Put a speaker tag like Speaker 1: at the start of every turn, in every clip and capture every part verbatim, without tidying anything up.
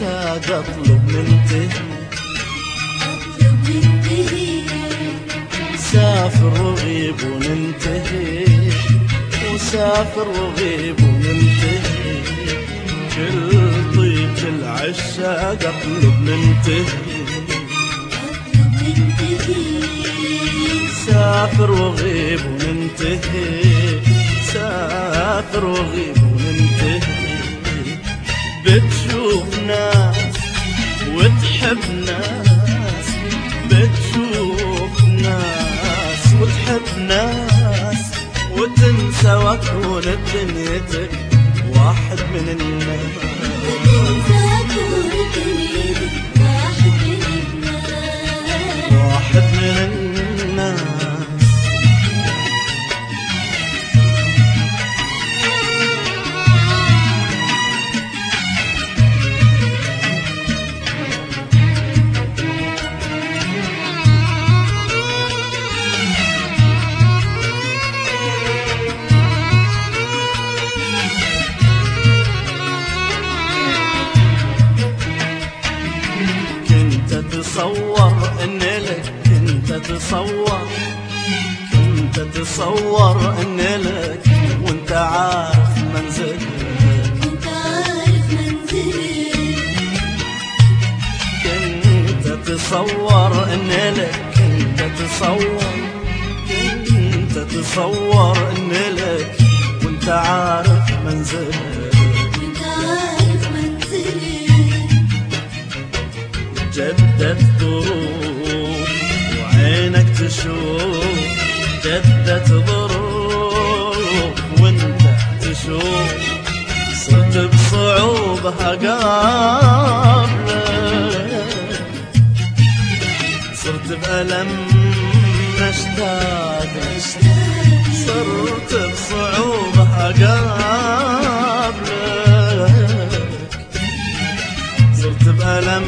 Speaker 1: العشاق اطلب ننتهي، سافر وغيب وننتهي، وسافر وغيب وننتهي، كل طيب العشاق اطلب ننتهي، سافر وغيب وننتهي، سافر وغيب وننتهي، بتشوف ناس وتحب ناس، بتشوف ناس وتحب ناس، وتنسى وتكون بدنيتك واحد من الناس، واحد من الناس. تصور ان لك، كنت تصور كنت تصور ان لك وانت عارف منزلك،
Speaker 2: كنت عارف منزلك،
Speaker 1: كنت تصور ان لك، كنت تصور كنت تصور ان لك وانت عارف منزلك،
Speaker 2: كنت عارف منزلك،
Speaker 1: جدت ظروف وعينك تشوف، جدت ظروف وانت تشوف، صرت بصعوبة قابلك، صرت بألم مشتاق، صرت بصعوبة قابلك، صرت بألم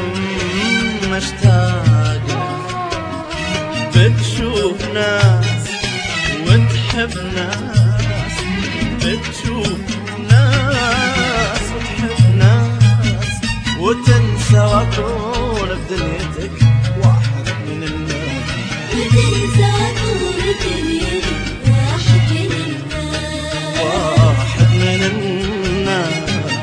Speaker 1: مشتاق، بتشوف ناس وتحب ناس، بتشوف ناس وتحب ناس، وتنسى وتكون بدنيتك واحد من الناس،
Speaker 2: وتنسى وتكون بدنيتك واحد من الناس،
Speaker 1: واحد من الناس.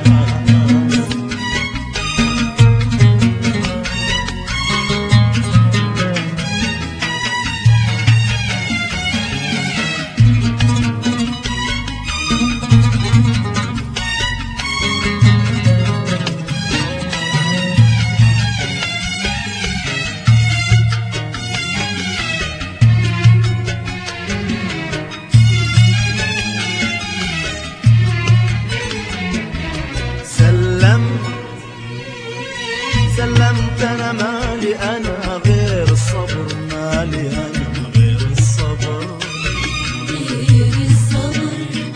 Speaker 1: سلمت انا مالي انا غير الصبر، مالي انا غير الصبر،
Speaker 2: غير الصبر،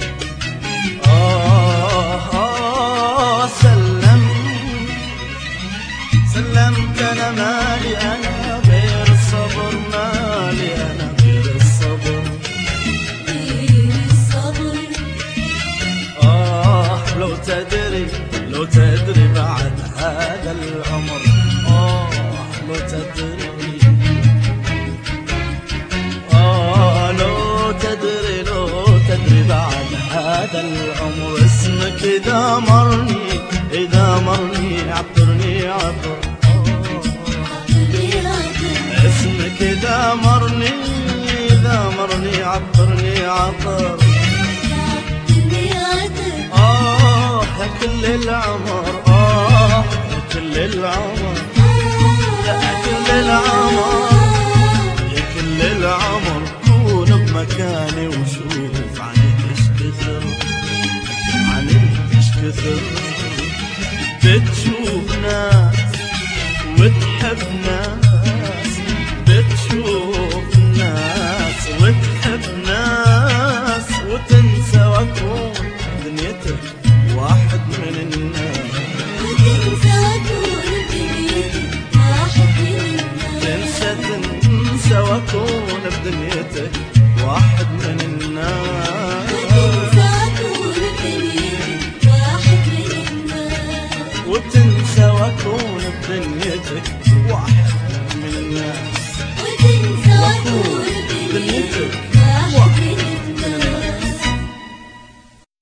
Speaker 1: آه آه سلمت سلمت انا مالي انا غير الصبر، مالي انا غير الصبر،
Speaker 2: غير الصبر،
Speaker 1: آه لو تدري لو تدري بعد هذا العمر، آه لو تدري، آه لو تدري لو تدري بعد هذا العمر، اسمك إذا مرني إذا مرني عبرني عبر، اسمك إذا مرني إذا مرني عبرني عبر، آه يا كل العمر، آه يا كل العمر، يا كل العمر، يا كل العمر، كون بمكاني وشوف عنك ايش كثر، عنك ايش كثر، بتشوف ناس وتحب ناس، بتشوف ناس وتحب ناس، وتنسى وتكون دنيتك واحد من الناس،
Speaker 2: وتنسى وتكون بدنيتك
Speaker 1: وانسى واكون بدنيتك واحد من الناس
Speaker 2: وتنسى
Speaker 1: واكون
Speaker 2: وتقول
Speaker 1: بدنيتك